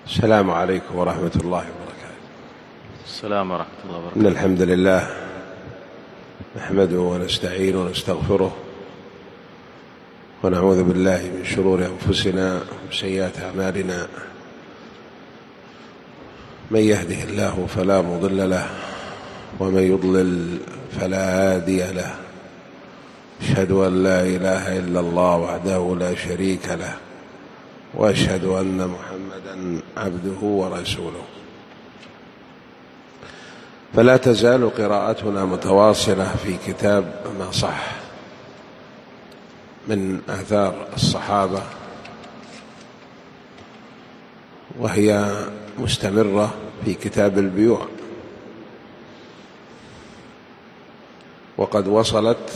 السلام عليكم ورحمة الله وبركاته. السلام ورحمة الله وبركاته. إن الحمد لله نحمده ونستعينه ونستغفره ونعوذ بالله من شرور أنفسنا وسيئات أعمالنا. من يهده الله فلا مضل له ومن يضلل فلا هادي له. أشهد أن لا إله إلا الله وحده لا شريك له وأشهد أن محمدا عبده ورسوله. فلا تزال قراءتنا متواصلة في كتاب ما صح من آثار الصحابة، وهي مستمرة في كتاب البيوع، وقد وصلت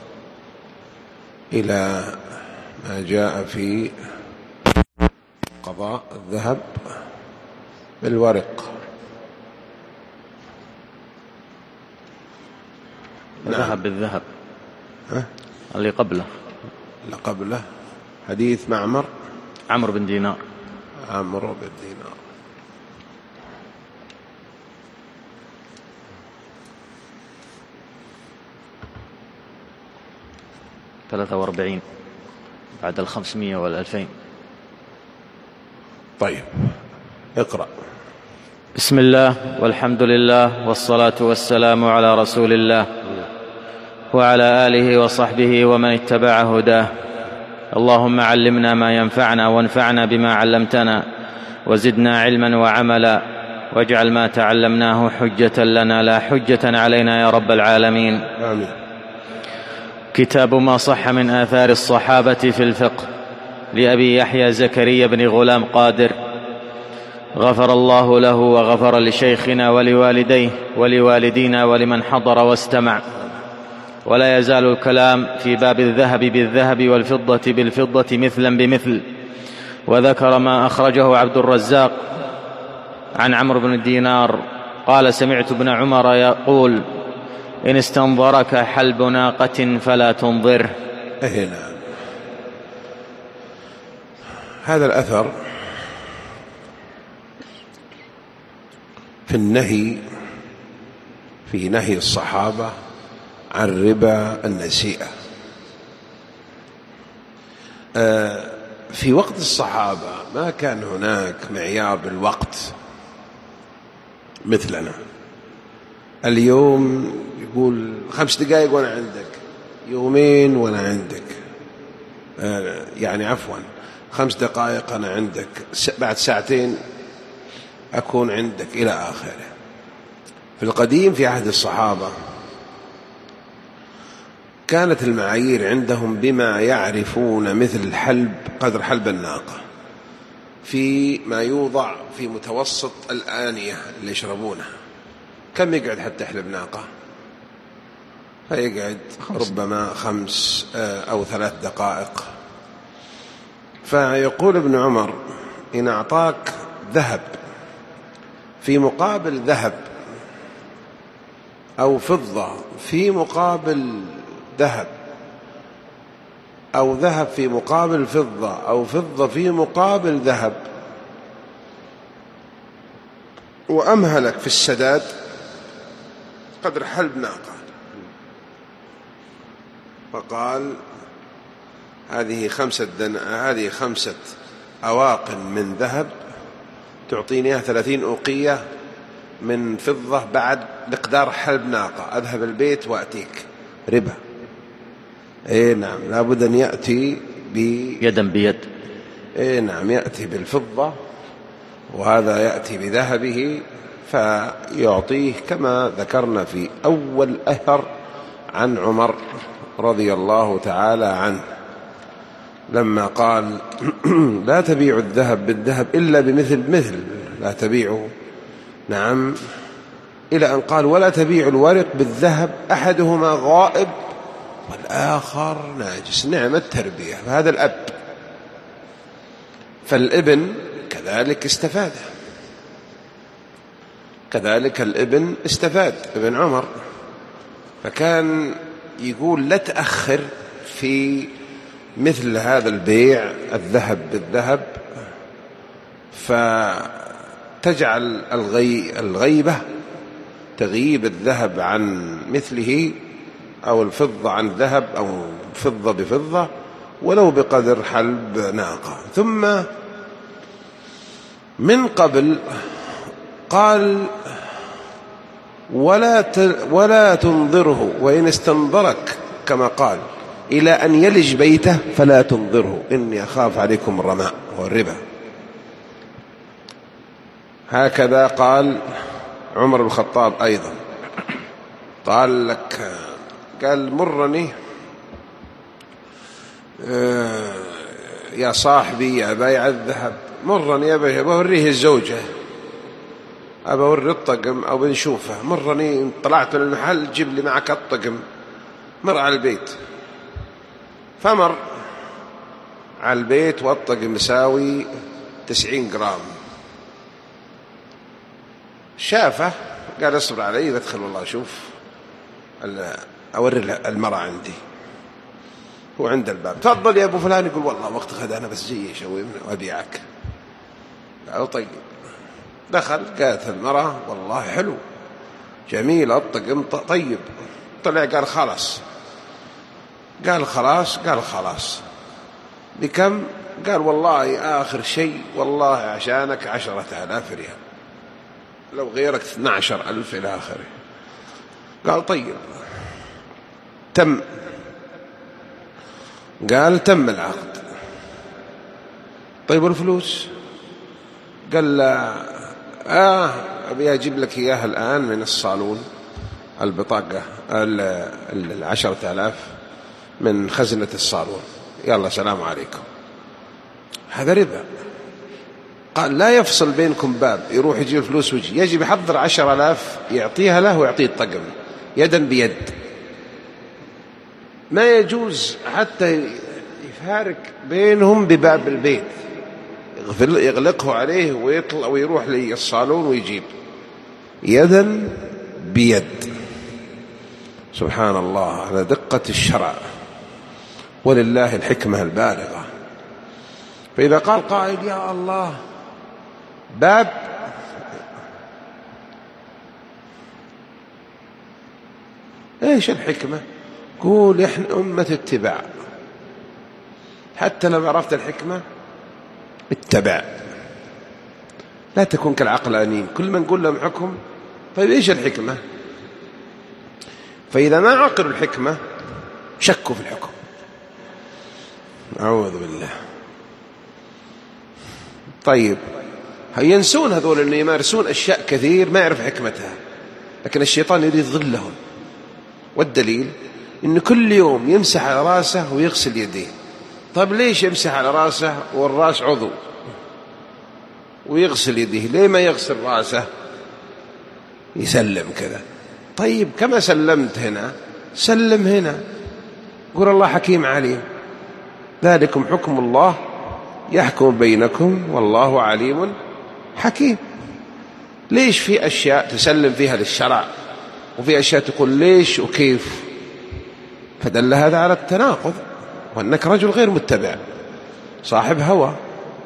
إلى ما جاء في قضاء الذهب بالورق. الذهب بالذهب اللي قبله حديث عمرو بن دينار. عمرو بن دينار. ثلاثة 43 بعد 500 و2000. طيب اقرأ. بسم الله والحمد لله والصلاة والسلام على رسول الله وعلى آله وصحبه ومن اتبع هداه. اللهم علمنا ما ينفعنا وانفعنا بما علمتنا وزدنا علما وعملا، واجعل ما تعلمناه حجة لنا لا حجة علينا يا رب العالمين. آمين. كتاب ما صح من آثار الصحابة في الفقه لأبي يحيى زكريا بن غلام قادر، غفر الله له وغفر لشيخنا ولوالديه ولوالدينا ولمن حضر واستمع. ولا يزال الكلام في باب الذهب بالذهب والفضة بالفضة مثلا بمثل. وذكر ما أخرجه عبد الرزاق عن عمرو بن دينار قال: سمعت ابن عمر يقول: إن استنظرك حلب ناقة فلا تنظره. نعم. هذا الأثر في نهي الصحابة عن ربا النسيئة. في وقت الصحابة ما كان هناك معيار بالوقت مثلنا اليوم. يقول 5 دقائق وأنا عندك، يومين وأنا عندك، يعني عفوا 5 دقائق أنا عندك، بعد ساعتين أكون عندك، إلى آخره. في القديم في عهد الصحابة كانت المعايير عندهم بما يعرفون مثل قدر حلب الناقة، في ما يوضع في متوسط الآنية اللي يشربونها. كم يقعد حتى يحلب ناقة؟ فيقعد ربما 5 أو 3 دقائق. فيقول ابن عمر: إن أعطاك ذهب في مقابل ذهب، أو فضة في مقابل ذهب، أو ذهب في مقابل فضة، أو فضة في مقابل ذهب، وأمهلك في السداد قدر حلب ناقة، فقال: هذه 5 أواق من ذهب تعطيني 30 أوقية من فضة بعد مقدار حلب ناقة، أذهب البيت وأتيك. ربا. نعم، لابد أن يأتي يدا بيد. نعم، يأتي بالفضة وهذا يأتي بذهبه فيعطيه، كما ذكرنا في أول أثر عن عمر رضي الله تعالى عنه لما قال: لا تبيعوا الذهب بالذهب إلا بمثل مثل، لا تبيعوا. نعم، إلى أن قال: ولا تبيعوا الورق بالذهب أحدهما غائب والآخر ناجس. نعم، التربية. فهذا الأب، فالابن كذلك استفاد، كذلك الابن استفاد، ابن عمر. فكان يقول: لا تأخر في مثل هذا البيع، الذهب بالذهب، فتجعل الغيبة تغيب الذهب عن مثله، أو الفضة عن ذهب، أو فضة بفضة، ولو بقدر حلب ناقة. ثم من قبل قال ولا تنظره وإن استنظرك، كما قال إلى أن يلج بيته فلا تنظره إني أخاف عليكم الرماء والربا. هكذا قال عمر بن الخطاب أيضا، قال مرني يا صاحبي يا بايع الذهب، مرني أبى أوريه الزوجة، أبى أوري الطقم أو بنشوفه، مرني طلعت من المحل جيب لي معك الطقم، مر على البيت. فمر على البيت والطقم يساوي 90 جرام. شافه قال اصبر علي بدخل والله أشوف أوري المرأة عندي. هو عند الباب، تفضل يا أبو فلان. يقول والله وقت غدا أنا بس جاي أشوي وأبيعك. قال طيب. دخل قالت المرأة والله حلو جميل الطقم طيب. طلع قال خلاص. قال خلاص بكم؟ قال والله آخر شيء والله عشانك 10,000 ريال، لو غيرك 12,000 إلى آخره. قال طيب تم. قال تم العقد. طيب والفلوس؟ قال لا أبي أجيب لك إياها الآن من الصالون، البطاقة 10,000 من خزنة الصالون، يلا سلام عليكم. هذا ربا. قال لا يفصل بينكم باب، يروح يجيب فلوس ويجي، يجب يحضر 10,000 يعطيها له ويعطيه الطقم يدا بيد. ما يجوز حتى يفارق بينهم بباب البيت، يغلقه عليه ويطلع ويروح للصالون ويجيب يدا بيد. سبحان الله على دقة الشرع، ولله الحكمة البالغة. فإذا قال قائل يا الله باب، ايش الحكمة؟ قول احنا أمة اتباع، حتى لو عرفت الحكمة اتبع، لا تكون كالعقلانيين كل ما نقول لهم حكم. طيب ايش الحكمة؟ فإذا ما عقلوا الحكمة شكوا في الحكم، أعوذ بالله. طيب ينسون هذول أن يمارسون أشياء كثير ما يعرف حكمتها، لكن الشيطان يريد ظلهم. والدليل إن كل يوم يمسح على راسه ويغسل يديه. طيب ليش يمسح على راسه والراس عضو ويغسل يديه؟ ليه ما يغسل راسه يسلم كذا؟ طيب كما سلمت هنا سلم هنا، قول الله حكيم عليم، ذلكم حكم الله يحكم بينكم والله عليم حكيم. ليش في أشياء تسلم فيها للشرع وفي أشياء تقول ليش وكيف؟ فدل هذا على التناقض، وأنك رجل غير متبع صاحب هوى.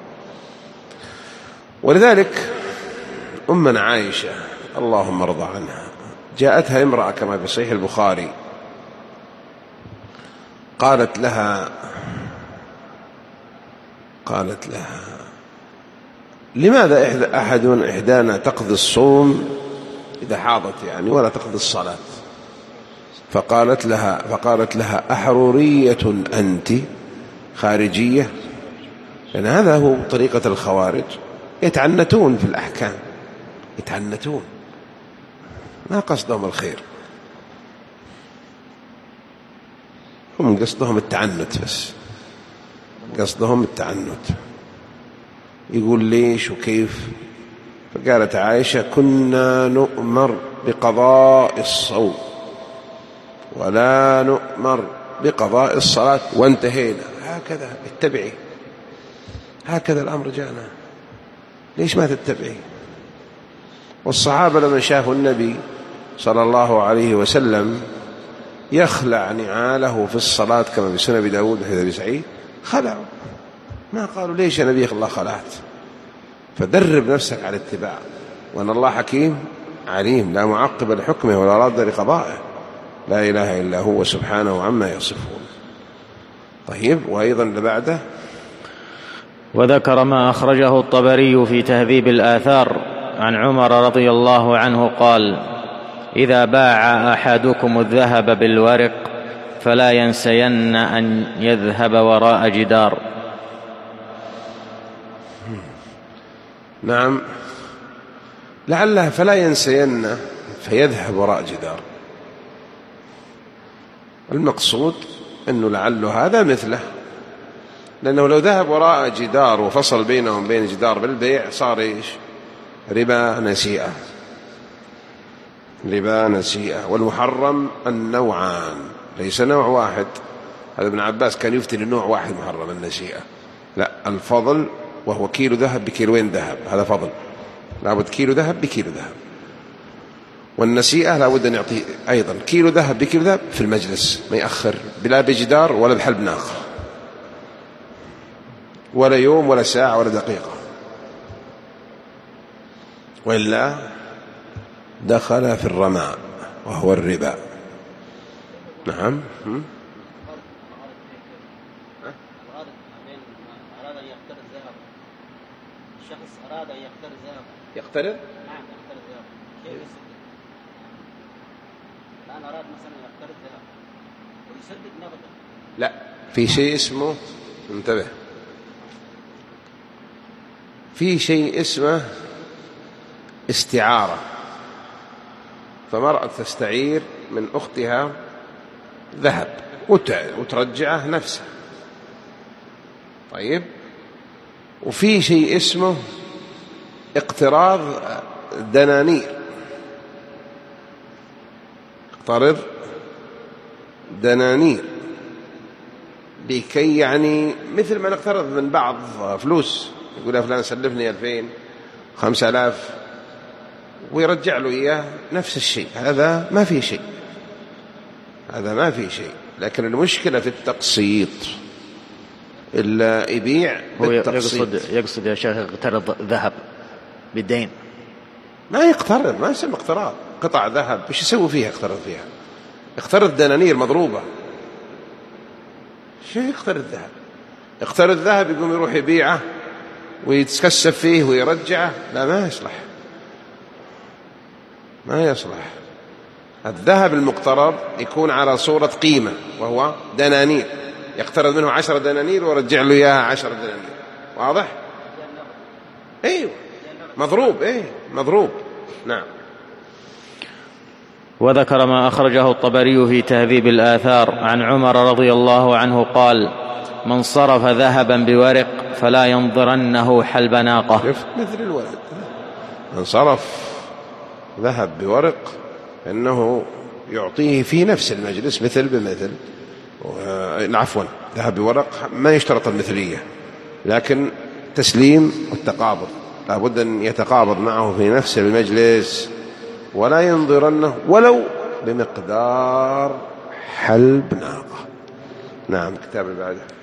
ولذلك أمنا عائشة اللهم ارضى عنها جاءتها امرأة كما في صحيح البخاري، قالت لها لماذا إحدانا تقضي الصوم إذا حاضت يعني ولا تقضي الصلاة؟ فقالت لها أحرورية أنت خارجية؟ لأن هذا هو طريقة الخوارج، يتعنتون في الأحكام، يتعنتون، ما قصدهم الخير، هم قصدهم التعنت بس، قصدهم التعنت. يقول ليش وكيف؟ فقالت عائشة كنا نؤمر بقضاء الصوم ولا نؤمر بقضاء الصلاة وانتهينا. هكذا اتبعي، هكذا الأمر جاءنا، ليش ما تتبعي؟ والصحابة لما شافوا النبي صلى الله عليه وسلم يخلع نعاله في الصلاة كما في سنن أبي داود وحديث أبي سعيد، خلعوا، ما قالوا ليش يا نبي الله خلعت، فدرب نفسك على الاتباع، وأن الله حكيم عليم لا معقب لحكمه ولا راد لقضائه، لا إله إلا هو سبحانه عما يصفون. طيب، وأيضا لبعده: وذكر ما أخرجه الطبري في تهذيب الآثار عن عمر رضي الله عنه قال: إذا باع أحدكم الذهب بالورق فلا ينسين أن يذهب وراء جدار. نعم، لعله فلا ينسين فيذهب وراء جدار، المقصود أنه لعله هذا مثله، لأنه لو ذهب وراء جدار وفصل بينهم بين جدار بالبيع صار إيش؟ ربا نسيئة، ربا نسيئة. والمحرم النوعان ليس نوع واحد. هذا ابن عباس كان يفتي لنوع واحد محرم النسيئة، لا، الفضل، وهو كيلو ذهب بكيلوين ذهب، هذا فضل، لابد كيلو ذهب بكيلو ذهب. والنسيئة لابد أن يعطي أيضا كيلو ذهب بكيلو ذهب في المجلس، ما يأخر، بلا بجدار ولا بحلب ناقة، ولا يوم ولا ساعة ولا دقيقة، وإلا دخل في الرماء وهو الربا. نعم. الشخص أراد أن يقترض ذهب. يقترض؟ نعم، يقترض ذهب. شيء يسدد. الآن أراد مثلا يقترض ذهب ويسدد نقدا. لا، في شيء اسمه، انتبه، في شيء اسمه استعارة. فمرأة تستعير من أختها ذهب وترجعه نفسه. طيب، وفي شيء اسمه اقتراض دنانير، اقترض دنانير لكي يعني مثل ما نقترض من بعض فلوس، يقول يا فلان سلفني 2000 5000 ويرجع له إياه نفس الشيء. هذا ما في شيء، هذا ما في شيء. لكن المشكلة في التقسيط، إلا يبيع بالتقسيط. يقصد يا شيخ اقترض ذهب بالدين، ما يقترض، ما يسمى اقتراض. قطع ذهب وش يسوي فيها؟ اقترض فيها، اقترض دنانير مضروبة. شو يقترض ذهب؟ اقترض ذهب يقوم يروح يبيعه ويتكسب فيه ويرجعه، لا، ما يصلح، ما يصلح. الذهب المقترض يكون على صورة قيمة، وهو دنانير، يقترض منه 10 دنانير ويرجع له إياها 10 دنانير. واضح؟ ايوه، مضروب، مضروب. نعم. وذكر ما أخرجه الطبري في تهذيب الآثار عن عمر رضي الله عنه قال: من صرف ذهبا بورق فلا ينظرنه حلب ناقة. مثل الولد، من صرف ذهب بورق فإنه يعطيه في نفس المجلس مثل بمثل. عفوا، ذهب بورق ما يشترط المثلية، لكن تسليم والتقابض لابد أن يتقابض معه في نفس المجلس، ولا ينظرنه ولو بمقدار حلب ناقة. نعم. كتاب اللي بعده.